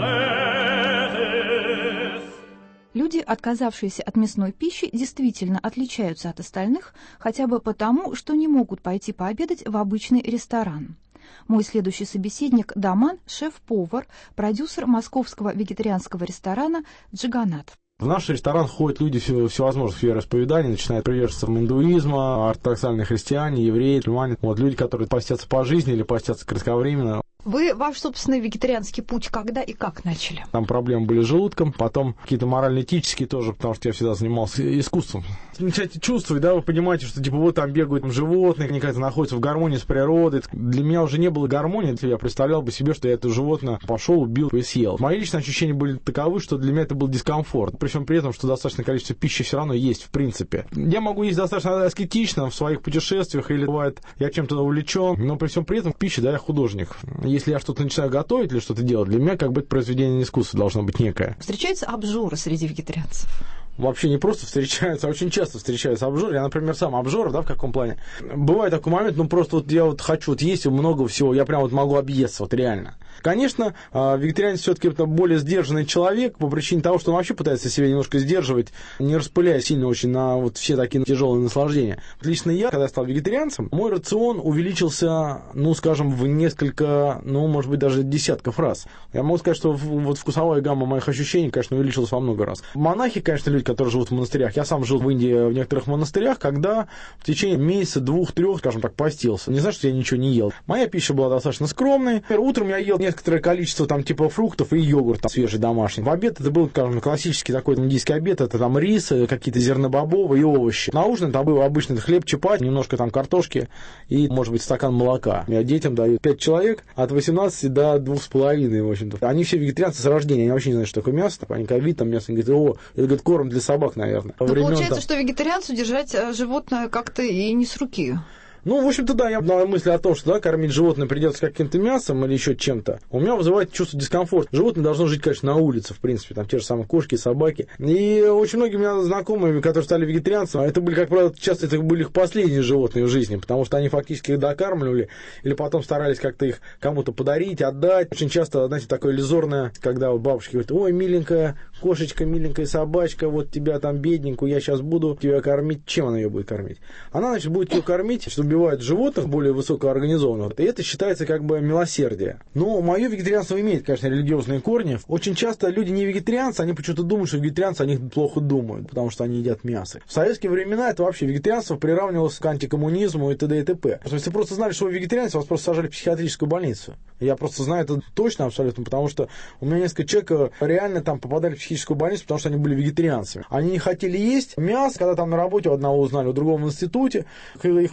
S10: lettuce.
S8: Люди, отказавшиеся от мясной пищи, действительно отличаются от остальных хотя бы потому, что не могут пойти пообедать в обычный ресторан. Мой следующий собеседник Даман – шеф-повар, продюсер московского вегетарианского ресторана «Джаганат».
S12: В наш ресторан ходят люди всевозможных вероисповеданий, начиная от приверженцев индуизма, ортодоксальные христиане, евреи, мусульмане. Вот люди, которые постятся по жизни или постятся кратковременно.
S8: Вы ваш собственный вегетарианский путь когда и как начали?
S12: Там проблемы были с желудком, потом какие-то морально-этические тоже, потому что я всегда занимался искусством. Начинаете чувствовать, да, вы понимаете, что типа вот там бегают животные, они как-то находятся в гармонии с природой. Для меня уже не было гармонии, я представлял бы себе, что я это животное пошел, убил и съел. Мои личные ощущения были таковы, что для меня это был дискомфорт. При всем при этом, что достаточное количество пищи все равно есть в принципе. Я могу есть достаточно аскетично в своих путешествиях, или бывает, я чем-то увлечен, но при всем при этом в пище, да, я художник. Если я что-то начинаю готовить или что-то делать, для меня как бы это произведение искусства должно быть некое.
S8: Встречаются обжоры среди вегетарианцев?
S12: Вообще не просто встречаются, а очень часто встречаются обжоры. Я, например, сам обжор, да, в каком плане. Бывает такой момент, просто вот я вот хочу вот есть много всего, я прям вот могу объесться, вот реально. Конечно, вегетарианец все-таки более сдержанный человек по причине того, что он вообще пытается себя немножко сдерживать, не распыляя сильно очень на вот все такие тяжелые наслаждения. Лично я, когда стал вегетарианцем, мой рацион увеличился, скажем, в несколько, может быть, даже десятков раз. Я могу сказать, что вот вкусовая гамма моих ощущений, конечно, увеличилась во много раз. Монахи, конечно, люди, которые живут в монастырях. Я сам жил в Индии в некоторых монастырях, когда в течение месяца, 2-3, скажем так, постился. Не значит, что я ничего не ел. Моя пища была достаточно скромной. Утром я ел некоторое количество типа фруктов и йогурт свежий домашний. В обед это был, скажем, классический такой индийский обед. Это там рис, какие-то зернобобовые и овощи. На ужин там был обычный хлеб, чапати, немножко там картошки и, может быть, стакан молока. Я детям даю 5 человек от 18 до 2,5, в общем-то. Они все вегетарианцы с рождения. Они вообще не знают, что такое мясо. Они как видят там мясо, они говорят, это, говорит, корм для собак, наверное.
S8: Но получается, что вегетарианцу держать животное как-то и не с руки.
S12: В общем-то, да, я на мысли о том, что да, кормить животное придется каким-то мясом или еще чем-то, у меня вызывает чувство дискомфорта. Животное должно жить, конечно, на улице, в принципе, там те же самые кошки, собаки. И очень многие у меня знакомые, которые стали вегетарианцами, это были, как правило, часто это были их последние животные в жизни, потому что они фактически их докармливали или потом старались как-то их кому-то подарить, отдать. Очень часто, знаете, такое иллюзорное, когда бабушки говорят, ой, миленькая кошечка, миленькая собачка, вот тебя там бедненькую, я сейчас буду тебя кормить. Чем она ее будет кормить? Она, значит, будет ее кормить, чтобы убивают животных более высокоорганизованных, и это считается как бы милосердие. Но мое вегетарианство имеет, конечно, религиозные корни. Очень часто люди не вегетарианцы, они почему-то думают, что вегетарианцы о них плохо думают, потому что они едят мясо. В советские времена это вообще вегетарианство приравнивалось к антикоммунизму и т.д. и т.п. Если просто знали, что вы вегетарианец, вас просто сажали в психиатрическую больницу. Я просто знаю это точно абсолютно, потому что у меня несколько человек реально там попадали в психическую больницу, потому что они были вегетарианцами. Они не хотели есть мясо, когда там на работе у одного узнали, у другого в институте, их просто вызвали,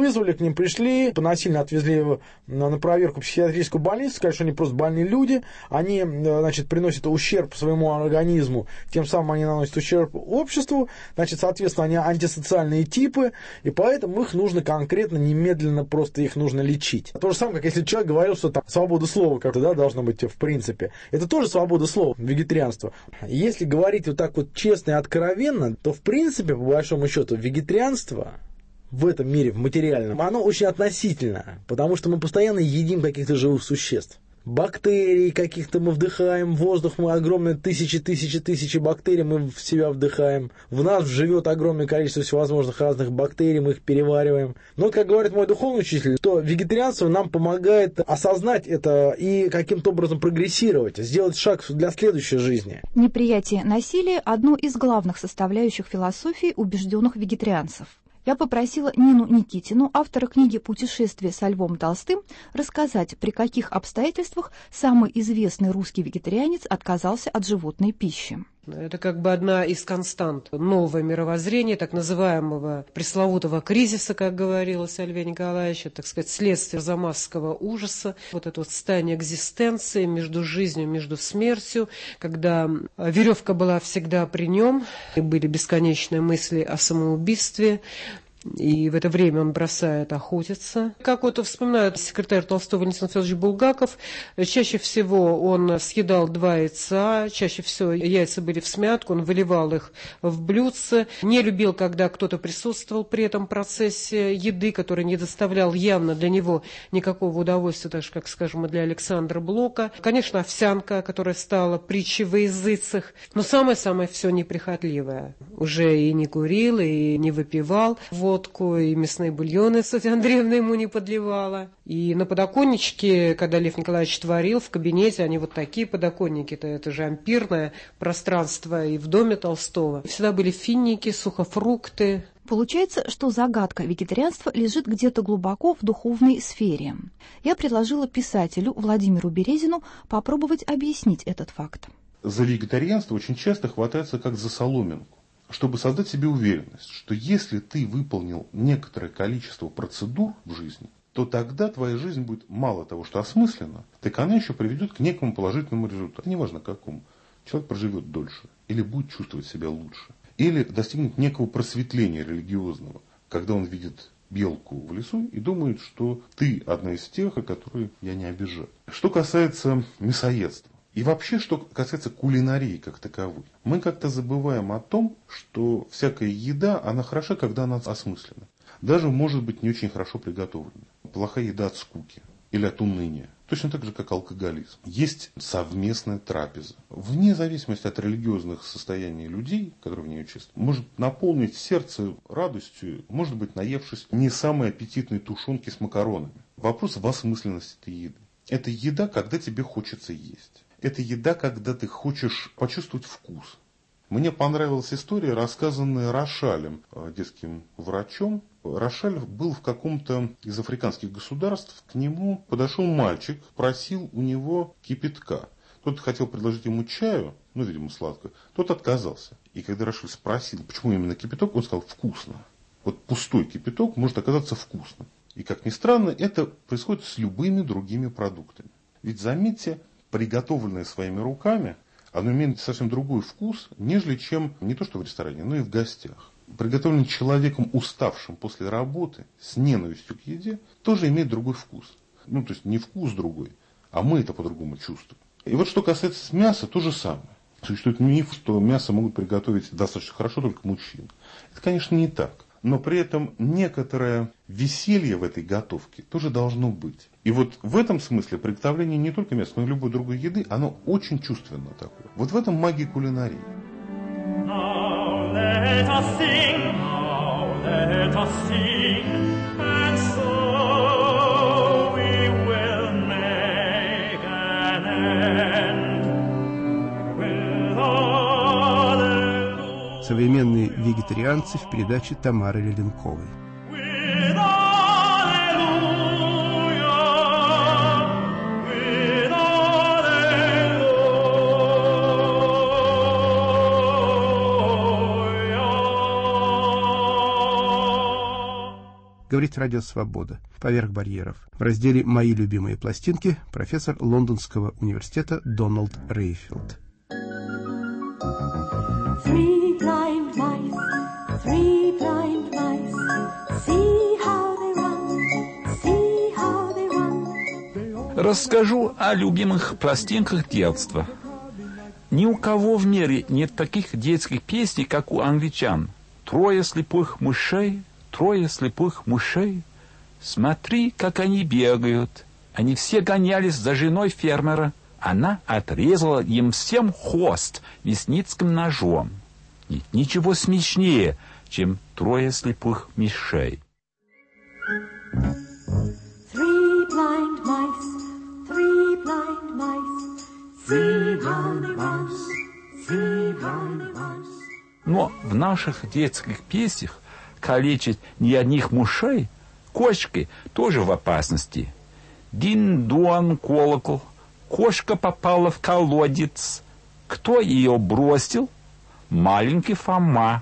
S12: вызвали, к ним пришли, насильно отвезли его на проверку в психиатрическую больницу, сказали, что они просто больные люди, они, значит, приносят ущерб своему организму, тем самым они наносят ущерб обществу, значит, соответственно, они антисоциальные типы, и поэтому их нужно конкретно, немедленно просто их нужно лечить. То же самое, как если человек говорил, что там свобода слова как-то, да, должна быть в принципе. Это тоже свобода слова, вегетарианство. Если говорить вот так вот честно и откровенно, то в принципе, по большому счету, вегетарианство в этом мире, в материальном, оно очень относительно, потому что мы постоянно едим каких-то живых существ. Бактерий каких-то мы вдыхаем, воздух мы огромные тысячи бактерий мы в себя вдыхаем. В нас живет огромное количество всевозможных разных бактерий, мы их перевариваем. Но, как говорит мой духовный учитель, то вегетарианство нам помогает осознать это и каким-то образом прогрессировать, сделать шаг для следующей жизни.
S8: Неприятие насилия – одно из главных составляющих философии убежденных вегетарианцев. Я попросила Нину Никитину, автора книги «Путешествие со Львом Толстым», рассказать, при каких обстоятельствах самый известный русский вегетарианец отказался от животной пищи.
S13: Это как бы одна из констант нового мировоззрения, так называемого пресловутого кризиса, как говорилось о Льве Николаевиче, так сказать, следствие замасского ужаса. Вот это вот состояние экзистенции между жизнью, между смертью, когда веревка была всегда при нем, и были бесконечные мысли о самоубийстве. И в это время он бросает охотиться. Как вот вспоминает секретарь Толстого Валентин Федорович Булгаков, чаще всего он съедал 2 яйца, чаще всего яйца были всмятку, он выливал их в блюдце. Не любил, когда кто-то присутствовал при этом процессе еды, который не доставлял явно для него никакого удовольствия, так же, как, скажем, и для Александра Блока. Конечно, овсянка, которая стала притчей во языцах, но самое-самое все неприхотливое. Уже и не курил, и не выпивал водку, и мясные бульоны Софья Андреевна ему не подливала. И на подоконничке, когда Лев Николаевич творил, в кабинете, они вот такие подоконники, это же ампирное пространство и в доме Толстого. Всегда были финики, сухофрукты.
S8: Получается, что загадка вегетарианства лежит где-то глубоко в духовной сфере. Я предложила писателю Владимиру Березину попробовать объяснить этот факт.
S14: За вегетарианство очень часто хватается как за соломинку, чтобы создать себе уверенность, что если ты выполнил некоторое количество процедур в жизни, то тогда твоя жизнь будет мало того, что осмыслена, так она еще приведет к некому положительному результату. Неважно какому. Человек проживет дольше, или будет чувствовать себя лучше, или достигнет некого просветления религиозного, когда он видит белку в лесу и думает, что ты одна из тех, которые я не обижаю. Что касается мясоедства, и вообще, что касается кулинарии как таковой, мы как-то забываем о том, что всякая еда, она хороша, когда она осмыслена. Даже может быть не очень хорошо приготовлена. Плохая еда от скуки или от уныния. Точно так же, как алкоголизм. Есть совместная трапеза. Вне зависимости от религиозных состояний людей, которые в ней участвуют, может наполнить сердце радостью, может быть, наевшись не самой аппетитной тушенки с макаронами. Вопрос в осмысленности этой еды. Это еда, когда тебе хочется есть. Это еда, когда ты хочешь почувствовать вкус. Мне понравилась история, рассказанная Рошалем, детским врачом. Рошаль был в каком-то из африканских государств. К нему подошел мальчик, просил у него кипятка. Тот хотел предложить ему чаю, видимо, сладкое. Тот отказался. И когда Рошаль спросил, почему именно кипяток, он сказал: вкусно. Вот пустой кипяток может оказаться вкусным. И, как ни странно, это происходит с любыми другими продуктами. Ведь, заметьте, приготовленное своими руками, оно имеет совсем другой вкус, нежели чем не то что в ресторане, но и в гостях. Приготовленное человеком, уставшим после работы, с ненавистью к еде, тоже имеет другой вкус. То есть не вкус другой, а мы это по-другому чувствуем. И вот что касается мяса, то же самое. Существует миф, что мясо могут приготовить достаточно хорошо только мужчины. Это, конечно, не так. Но при этом некоторое веселье в этой готовке тоже должно быть. И вот в этом смысле приготовление не только мяса, но и любой другой еды, оно очень чувственно такое. Вот в этом магия кулинарии.
S10: Now let us sing, now let us sing, and so we will make an end with Alleluia.
S1: Современные вегетарианцы в передаче Тамары Леленковой. Говорит Радио Свобода. Поверх барьеров. В разделе «Мои любимые пластинки» профессор Лондонского университета Дональд Рейфилд.
S10: Three blind mice, see how they run.
S15: Расскажу о любимых пластинках детства. Ни у кого в мире нет таких детских песней, как у англичан. Трое слепых мышей, смотри, как они бегают. Они все гонялись за женой фермера. Она отрезала им всем хвост мясницким ножом. Нет ничего смешнее, чем трое слепых мышей.
S10: Three blind mice, see how they run.
S15: Но в наших детских песнях калечить не одних мышей, кошки тоже в опасности. Дин-дуан колокол, кошка попала в колодец. Кто ее бросил? Маленький Фома.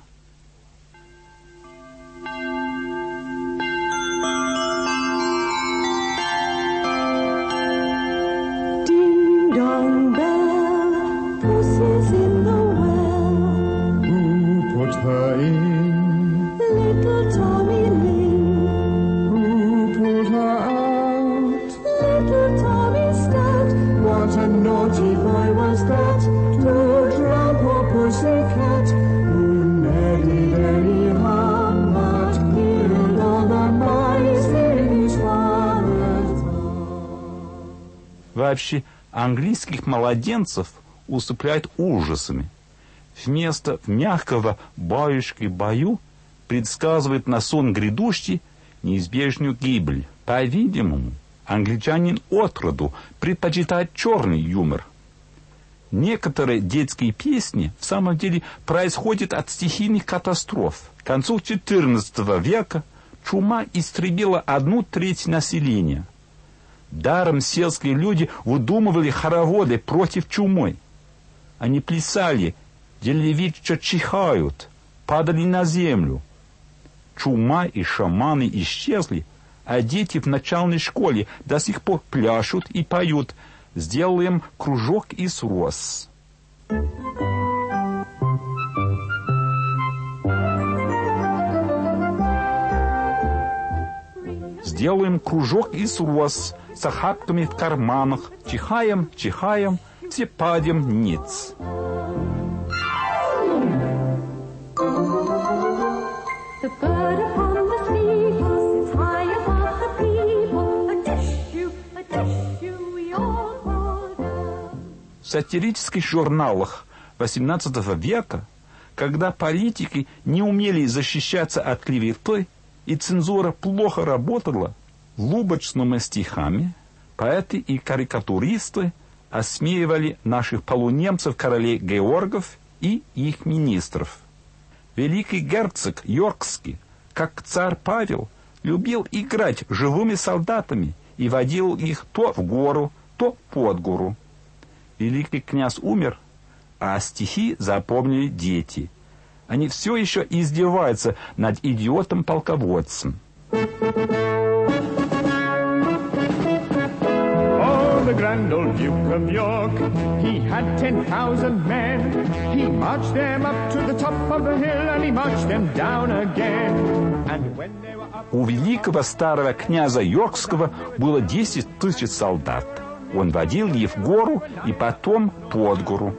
S10: Ding-dong bell, pussy's in the well.
S16: Who put her in?
S10: Little Tommy Lin.
S16: Who pulled her out?
S10: Little Tommy Stout.
S16: What a naughty boy was that, to drown poor pussycat, who nearly very hard, but killed all the mice in his father's house.
S15: Вообще, английских младенцев усыпляют ужасами. Вместо мягкого баюшки-баю предсказывает на сон грядущий неизбежную гибель. По-видимому, англичанин отроду предпочитает черный юмор. Некоторые детские песни в самом деле происходят от стихийных катастроф. К концу XIV века чума истребила 1/3 населения. Даром сельские люди выдумывали хороводы против чумы. Они плясали, делали вид, что чихают, падали на землю. Чума и шаманы исчезли, а дети в начальной школе до сих пор пляшут и поют «Сделаем кружок из роз». Сделаем кружок из роз с охапками в карманах. Чихаем, чихаем, все падем ниц.
S10: The bird upon the steeple sits high above the people. A tissue, we all fall down.
S15: В сатирических журналах XVIII века, когда политики не умели защищаться от клеветы и цензура плохо работала, лубочными стихами поэты и карикатуристы осмеивали наших полунемцев, королей Георгов и их министров. Великий герцог Йоркский, как царь Павел, любил играть живыми солдатами и водил их то в гору, то под гору. Великий князь умер, а стихи запомнили дети. Они все еще издеваются над идиотом-полководцем.
S17: The grand old Duke of York, he had 10,000 men. He marched them up to the top of the hill and he marched them down again. And when they were up...
S15: У великого старого князя Йоркского было 10 000 солдат. Он водил их в гору и потом под гору.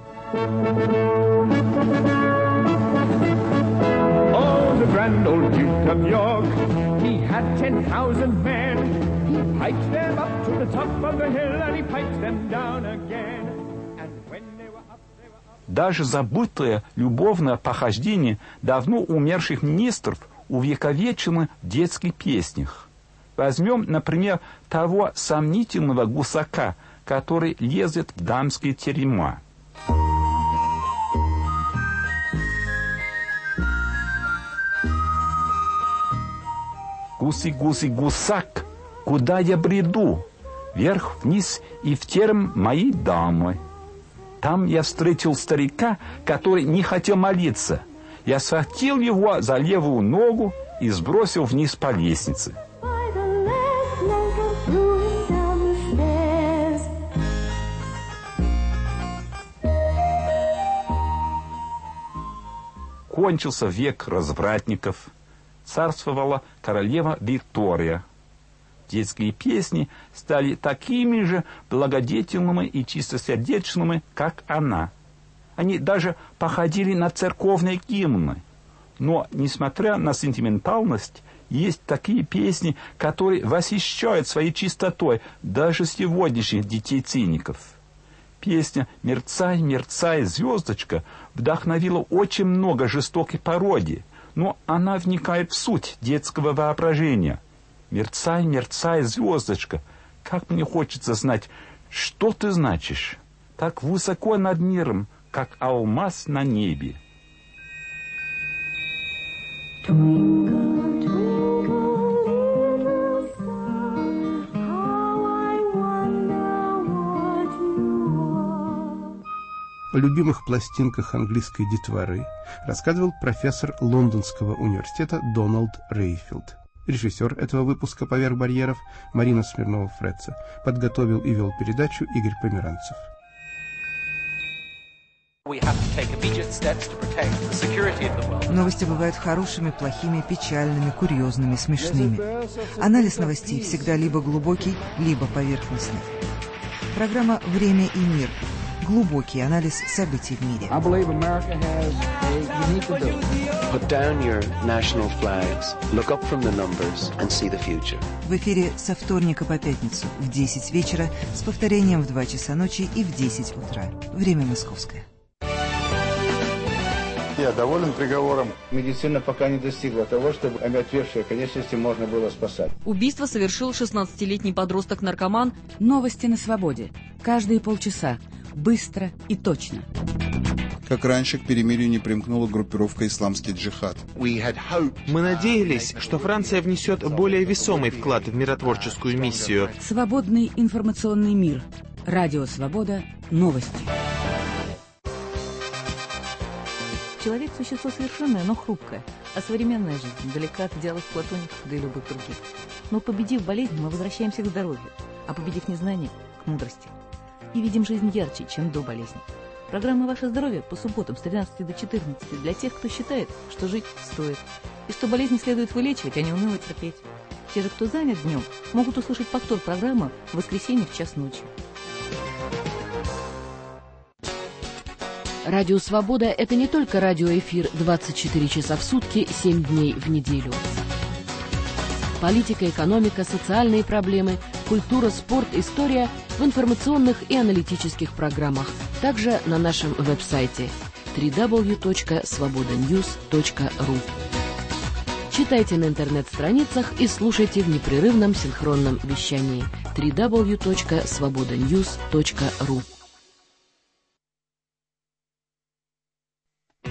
S17: Oh, the grand old Duke of York, he had 10,000 men. He piped them up to the top of the hill and he piped them down again. And when they were up,
S15: Даже забытое любовное похождение давно умерших министров увековечено в детских песнях. Возьмем, например, того сомнительного гусака, который лезет в дамские терема. Гуси-гуси-гусак, куда я бреду? Вверх-вниз и в терем моей дамы. Там я встретил старика, который не хотел молиться. Я схватил его за левую ногу и сбросил вниз по лестнице. Кончился век развратников. Царствовала королева Виктория. Детские песни стали такими же благодетельными и чистосердечными, как она. Они даже походили на церковные гимны. Но, несмотря на сентиментальность, есть такие песни, которые восхищают своей чистотой даже сегодняшних детей-циников. Песня «Мерцай, мерцай, звездочка» вдохновила очень много жестокой пародий, но она вникает в суть детского воображения. «Мерцай, мерцай, звездочка», как мне хочется знать, что ты значишь, так высоко над миром, как алмаз на небе.
S1: О любимых пластинках английской детворы рассказывал профессор Лондонского университета Дональд Рейфилд. Режиссер этого выпуска «Поверх барьеров» Марина Смирнова-Фредца. Подготовил и вел передачу Игорь Померанцев.
S6: Новости бывают хорошими, плохими, печальными, курьезными, смешными. Анализ новостей всегда либо глубокий, либо поверхностный. Программа «Время и мир». Глубокий анализ событий в мире. В эфире со вторника по пятницу в 10 вечера с повторением в 2 часа ночи и в 10 утра. Время московское.
S18: Я доволен приговором. Медицина пока не достигла того, чтобы омертвевшие конечности можно было спасать.
S19: Убийство совершил 16-летний подросток-наркоман.
S20: Новости на свободе. Каждые полчаса. Быстро и точно.
S21: Как раньше, к перемирию не примкнула группировка «Исламский джихад».
S22: Мы надеялись, что Франция внесет более весомый вклад в миротворческую миссию.
S20: Свободный информационный мир. Радио «Свобода». Новости.
S23: Человек – существо совершенное, но хрупкое. А современная жизнь далека от идеалов платоников, да и любых других. Но победив болезнь, мы возвращаемся к здоровью, а победив незнание – к мудрости. И видим жизнь ярче, чем до болезни. Программа «Ваше здоровье» по субботам с 13 до 14 для тех, кто считает, что жить стоит, и что болезни следует вылечивать, а не уныло терпеть. Те же, кто занят днем, могут услышать повтор программы в воскресенье в час ночи.
S20: Радио «Свобода» — это не только радиоэфир 24 часа в сутки, 7 дней в неделю. Политика, экономика, социальные проблемы, культура, спорт, история в информационных и аналитических программах. Также на нашем веб-сайте www.svobodanews.ru. Читайте на интернет-страницах и слушайте в непрерывном синхронном вещании www.svobodanews.ru.